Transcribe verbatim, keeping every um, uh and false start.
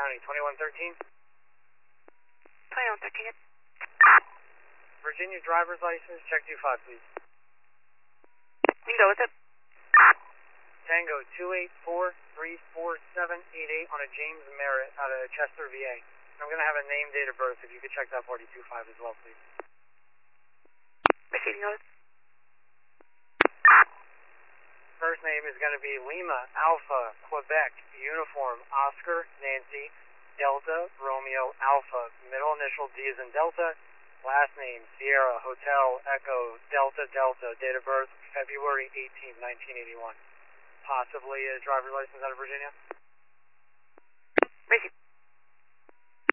County, twenty-one thirteen. twenty-one thirteen. Virginia driver's license, check two five, please. You can go with it. Tango two eight four three four seven eight eight on a James Merritt out of Chester, V A. I'm going to have a name, date of birth, if you could check that forty-two five as well, please. Receiving notice. First name is going to be Lima, Alpha, Quebec, Uniform, Oscar, Nancy, Delta, Romeo, Alpha. Middle initial D is in Delta. Last name, Sierra, Hotel, Echo, Delta, Delta. Date of birth, February eighteenth, nineteen eighty-one. Possibly a driver's license out of Virginia? Receive.